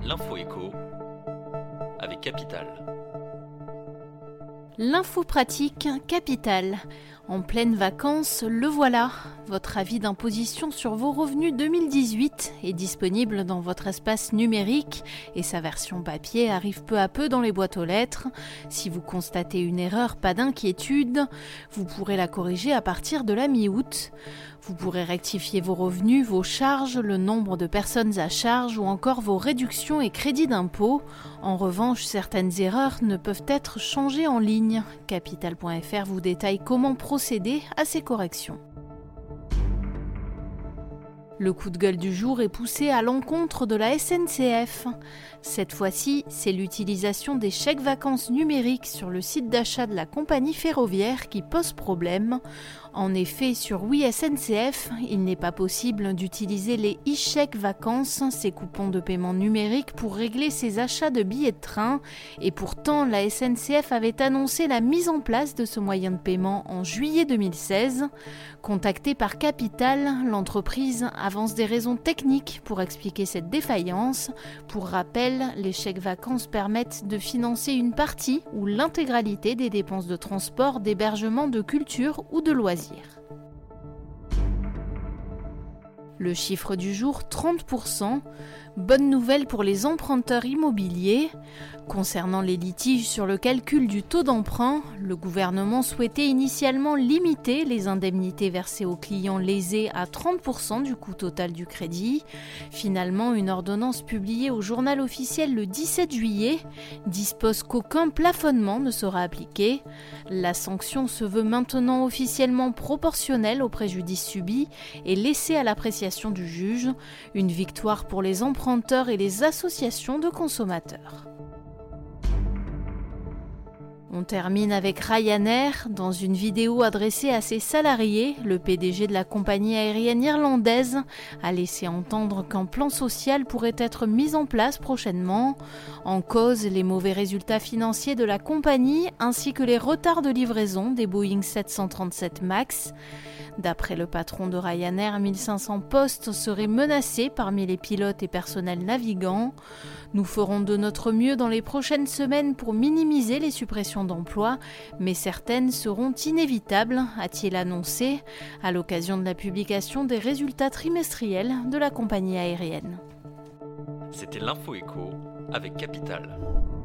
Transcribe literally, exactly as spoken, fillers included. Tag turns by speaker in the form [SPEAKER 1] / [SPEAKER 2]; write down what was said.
[SPEAKER 1] L'info éco avec Capital.
[SPEAKER 2] L'info pratique Capital. En pleine vacances, le voilà. Votre avis d'imposition sur vos revenus deux mille dix-huit est disponible dans votre espace numérique et sa version papier arrive peu à peu dans les boîtes aux lettres. Si vous constatez une erreur, pas d'inquiétude. Vous pourrez la corriger à partir de la mi-août. Vous pourrez rectifier vos revenus, vos charges, le nombre de personnes à charge ou encore vos réductions et crédits d'impôt. En revanche, certaines erreurs ne peuvent être changées en ligne. Capital point F R vous détaille comment procéder à ces corrections. Le coup de gueule du jour est poussé à l'encontre de la S N C F. Cette fois-ci, c'est l'utilisation des chèques vacances numériques sur le site d'achat de la compagnie ferroviaire qui pose problème. En effet, sur Oui S N C F, il n'est pas possible d'utiliser les e-chèques vacances, ces coupons de paiement numériques, pour régler ses achats de billets de train. Et pourtant, la S N C F avait annoncé la mise en place de ce moyen de paiement en juillet deux mille seize. Contactée par Capital, l'entreprise avance des raisons techniques pour expliquer cette défaillance. Pour rappel, les chèques vacances permettent de financer une partie ou l'intégralité des dépenses de transport, d'hébergement, de culture ou de loisirs. Le chiffre du jour, trente pour cent. Bonne nouvelle pour les emprunteurs immobiliers. Concernant les litiges sur le calcul du taux d'emprunt, le gouvernement souhaitait initialement limiter les indemnités versées aux clients lésés à trente pour cent du coût total du crédit. Finalement, une ordonnance publiée au journal officiel le dix-sept juillet dispose qu'aucun plafonnement ne sera appliqué. La sanction se veut maintenant officiellement proportionnelle au préjudice subi et laissée à l'appréciation du juge. Une victoire pour les emprunteurs et les associations de consommateurs. On termine avec Ryanair. Dans une vidéo adressée à ses salariés, le P D G de la compagnie aérienne irlandaise a laissé entendre qu'un plan social pourrait être mis en place prochainement. En cause, les mauvais résultats financiers de la compagnie ainsi que les retards de livraison des Boeing sept cent trente-sept MAX. D'après le patron de Ryanair, mille cinq cents postes seraient menacés parmi les pilotes et personnels navigants. Nous ferons de notre mieux dans les prochaines semaines pour minimiser les suppressions d'emplois, mais certaines seront inévitables, a-t-il annoncé, à l'occasion de la publication des résultats trimestriels de la compagnie aérienne.
[SPEAKER 1] C'était l'Info Éco avec Capital.